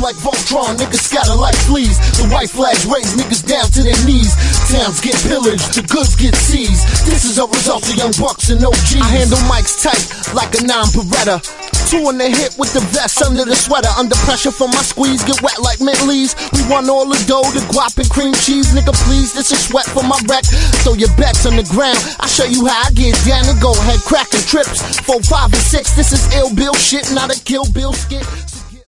like Voltron, niggas scatter like fleas. The white flags raise niggas down to their knees. Towns get pillaged, the goods get seized. This is a result of young bucks and OGs. I handle mics tight like a 9 Beretta. 2 in the hip with the vest under the sweater. Under pressure from my squeeze, get wet like mint leaves. We want all the dough, the guap and cream cheese. Nigga please, this is sweat for my wreck. Throw your bets on the ground, I'll show you how I get down and go ahead cracking trips. 4, 5, and 6, this is ill Bill shit, not a Kill Bill skit.